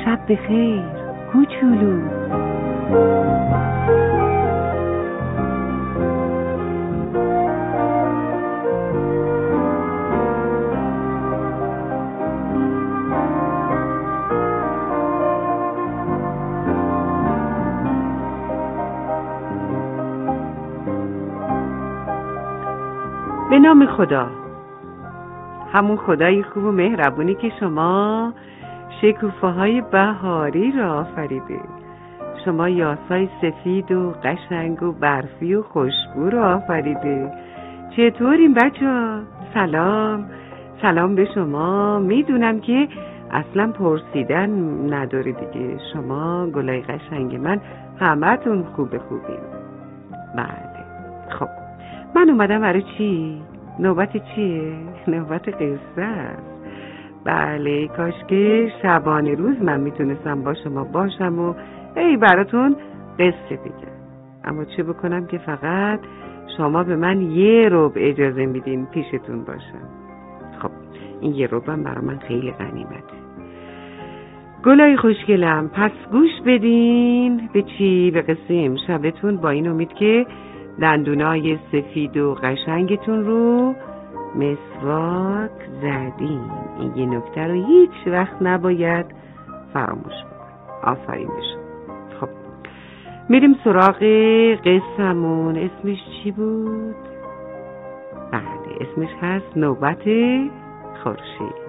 شب بخیر کوچولو. به نام خدا، همون خدای خوب و مهربونی که شما شکوفه‌های بهاری را آفریده، شما یاسای سفید و قشنگ و برفی و خوشبو را آفریده. چطورین بچه‌ها؟ سلام به شما. میدونم که اصلا پرسیدن نداره دیگه، شما گلای قشنگ من همتون خوبین. بله، خب من اومدم برای چی؟ نوبت چیه؟ نوبت قصه است. بله، کاش که شبانه روز من میتونستم با شما باشم و براتون قصه بگم، اما چه بکنم که فقط شما به من یه ربع اجازه میدین پیشتون باشم. خب این یه ربعم برای من خیلی غنیمته. گلای خوشگلم، پس گوش بدین به چی؟ به قصه امشبتون، با این امید که دندونای سفید و قشنگتون رو مسواک زدین. این یه نکته رو هیچ وقت نباید فراموش بکنیم. آفرین بشون. خب میریم سراغ قصه‌مون. اسمش چی بود؟ بله، اسمش هست نوبت خورشید.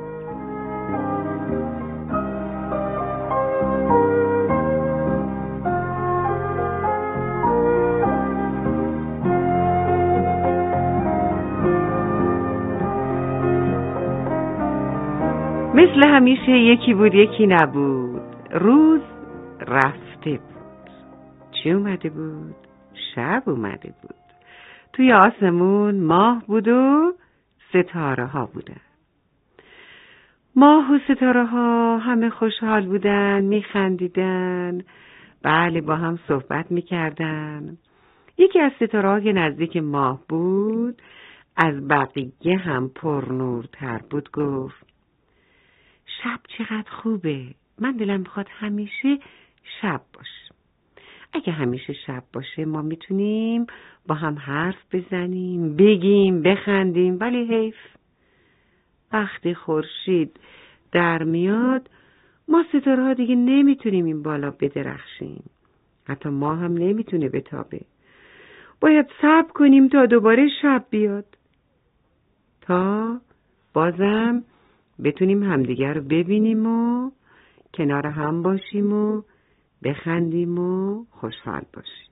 مثل همیشه یکی بود یکی نبود. روز رفته بود. چی اومده بود؟ شب اومده بود. توی آسمون ماه بود و ستاره ها بودن. ماه و ستاره ها همه خوشحال بودن، میخندیدن، بله با هم صحبت میکردن. یکی از ستاره ها که نزدیک ماه بود، از بقیه هم پرنورتر بود، گفت شب چقدر خوبه. من دلم میخواد همیشه شب باشه. اگه همیشه شب باشه ما میتونیم با هم حرف بزنیم، بگیم، بخندیم، ولی حیف. وقتی خورشید در میاد ما ستاره ها دیگه نمیتونیم این بالا بدرخشیم. حتی ما هم نمیتونه بتابه. باید صبر کنیم تا دوباره شب بیاد، تا بازم بتونیم همدیگر رو ببینیم و کنار هم باشیم و بخندیم و خوشحال باشیم.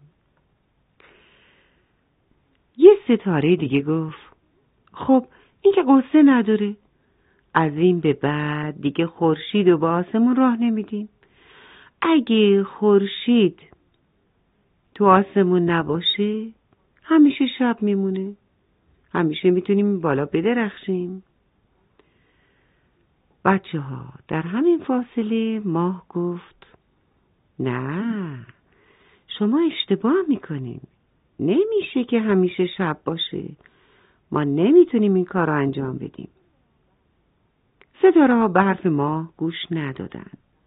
یه ستاره دیگه گفت خب این که قصه نداره، از این به بعد دیگه خورشید و به آسمون راه نمیدیم. اگه خورشید تو آسمون نباشه همیشه شب میمونه، همیشه میتونیم بالا بدرخشیم. بچه ها، در همین فاصله ماه گفت نه، شما اشتباه میکنیم. نمیشه که همیشه شب باشه، ما نمیتونیم این کار رو انجام بدیم. ستاره ها به حرف ماه گوش ندادن.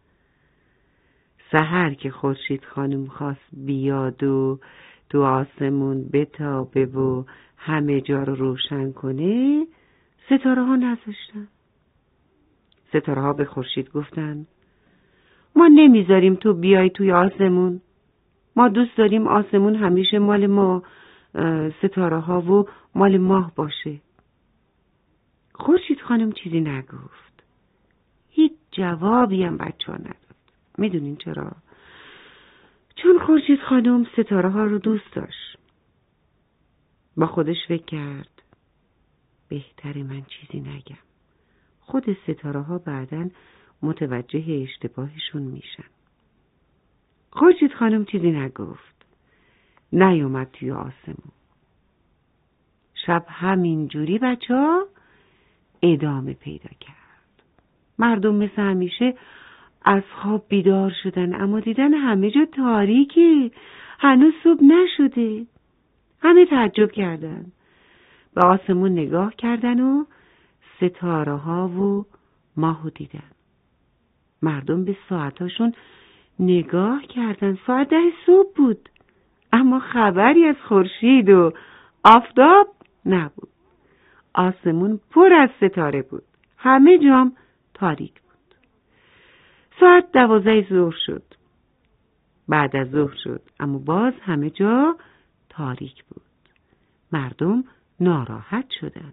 سحر که خورشید خانم خواست بیاد و تو آسمون بتابه و همه جا رو روشن کنه، ستاره ها نذاشتن. ستاره ها به خورشید گفتن ما نمیذاریم تو بیای توی آسمون. ما دوست داریم آسمون همیشه مال ما ستاره ها و مال ماه باشه. خورشید خانم چیزی نگفت. هیچ جوابی هم بچه ها نداد. میدونین چرا؟ چون خورشید خانم ستاره ها رو دوست داشت. با خودش فکر کرد بهتره من چیزی نگم. خود ستاره ها بعداً متوجه اشتباهشون میشن. خورشید خانم چیزی نگفت. نیومد توی آسمون. شب همین جوری بچه‌ها ادامه پیدا کرد. مردم مثل همیشه از خواب بیدار شدن، اما دیدن همه جا تاریکه، هنوز صبح نشده. همه تعجب کردن. به آسمون نگاه کردن و ستاره ها و ماهو دیدن. مردم به ساعتاشون نگاه کردن. ساعت 10 صبح بود، اما خبری از خورشید و آفتاب نبود. آسمون پر از ستاره بود، همه جام تاریک بود. ساعت 12 ظهر شد. بعد از ظهر شد، اما باز همه جا تاریک بود. مردم ناراحت شدن.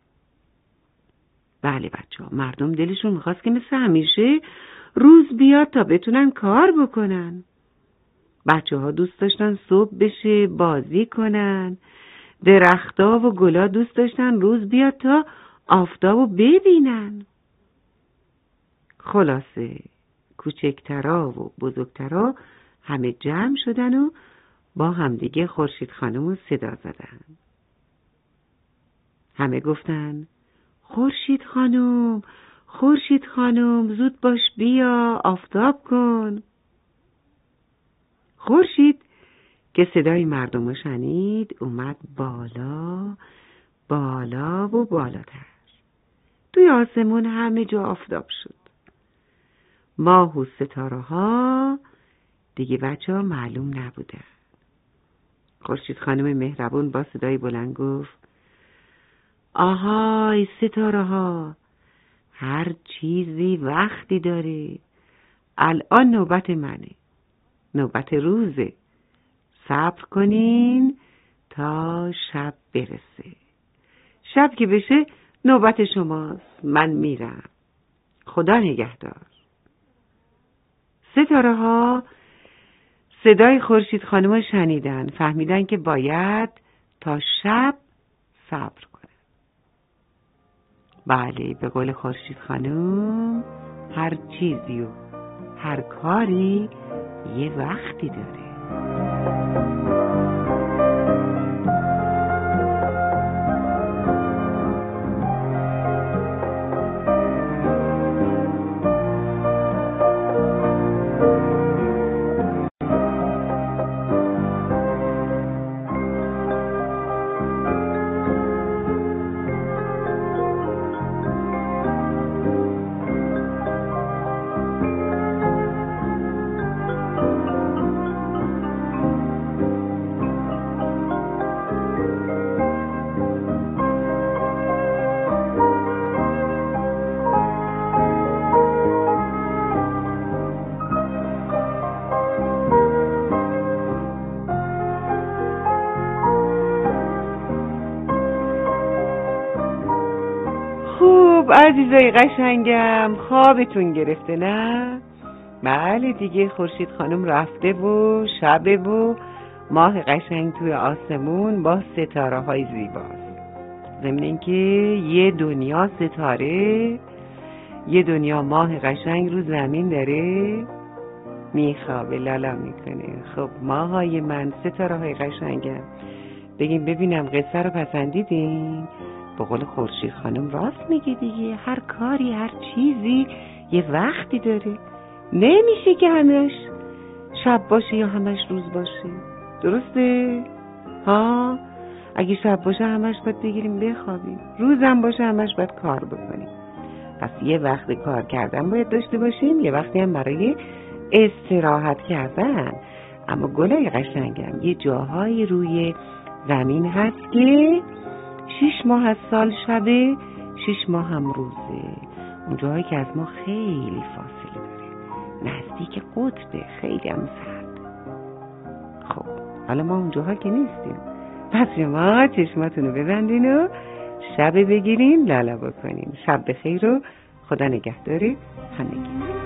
بله بچه‌ها، مردم دلشون میخواست که مثل همیشه روز بیاد تا بتونن کار بکنن. بچه‌ها دوست داشتن صبح بشه بازی کنن. درخت‌ها و گل‌ها دوست داشتن روز بیاد تا آفتابو ببینن. خلاصه کوچکترا و بزرگترا همه جمع شدن و با همدیگه خورشید خانم رو صدا زدن. همه گفتن خورشید خانم، خورشید خانم، زود باش بیا آفتاب کن. خورشید که صدای مردم رو شنید اومد بالا بالا و بالاتر. توی آسمون همه جا آفتاب شد. ماه و ستاره ها دیگه بچه‌ها معلوم نبودن. خورشید خانم مهربون با صدای بلند گفت آهای ستاره ها، هر چیزی وقتی داره. الان نوبت منه، نوبت روزه. صبر کنین تا شب برسه. شب که بشه نوبت شماست. من میرم. خدا نگهدار. ستاره ها صدای خورشید خانم رو شنیدن، فهمیدن که باید تا شب صبر کنن. بله، به قول خورشید خانم هر چیزی و هر کاری یه وقتی داره. عزیزای قشنگم، خوابتون گرفته نه؟ بله دیگه، خورشید خانم رفته و شبه و ماه قشنگ توی آسمون با ستاره های زیباست. ضمن اینکه یه دنیا ستاره، یه دنیا ماه قشنگ رو زمین داره میخوابه، لالا میکنه. خب ماهای من، ستاره های قشنگم، بگیم ببینم قصه رو پسندیدین؟ به قول خورشید خانم راست میگه دیگه، هر کاری هر چیزی یه وقتی داره. نمیشه که همش شب باشه یا همش روز باشه. درسته؟ ها؟ اگه شب باشه همش باید بگیریم بخوابیم، روزم باشه همش باید کار بکنیم. پس یه وقت کار کردن باید داشته باشیم، یه وقتی هم برای استراحت کردن. اما گلای قشنگم، یه جاهای روی زمین هست که 6 ماه از سال شبه، 6 ماه هم روزه. اون جاهایی که از ما خیلی فاصله داره، نزدیک قطبه، خیلی هم سرد. خب حالا ما اون جاها که نیستیم، پس شما چشماتون رو ببندین و شب بگیرین لالا بکنین. شب بخیر و خدا نگهداری همگی.